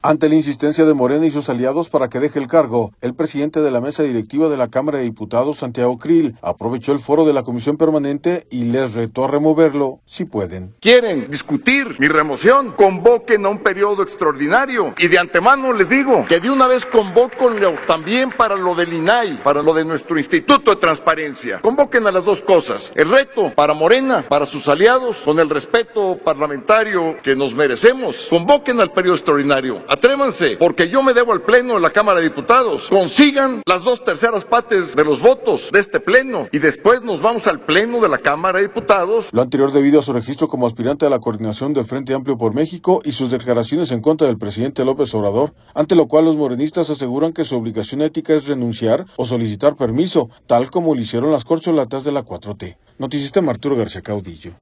Ante la insistencia de Morena y sus aliados para que deje el cargo, el presidente de la mesa directiva de la Cámara de Diputados, Santiago Krill, aprovechó el foro de la Comisión Permanente y les retó a removerlo si pueden. ¿Quieren discutir mi remoción? Convoquen a un periodo extraordinario. Y de antemano les digo que de una vez convóquenlo también para lo del INAI, para lo de nuestro Instituto de Transparencia. Convoquen a las dos cosas. El reto para Morena, para sus aliados, con el respeto parlamentario que nos merecemos. Convoquen al periodo extraordinario. Atrévanse, porque yo me debo al Pleno de la Cámara de Diputados. Consigan las 2/3 partes de los votos de este Pleno y después nos vamos al Pleno de la Cámara de Diputados. Lo anterior debido a su registro como aspirante a la coordinación del Frente Amplio por México y sus declaraciones en contra del presidente López Obrador, ante lo cual los morenistas aseguran que su obligación ética es renunciar o solicitar permiso, tal como lo hicieron las corcholatas de la 4T. Noticista Arturo García Caudillo.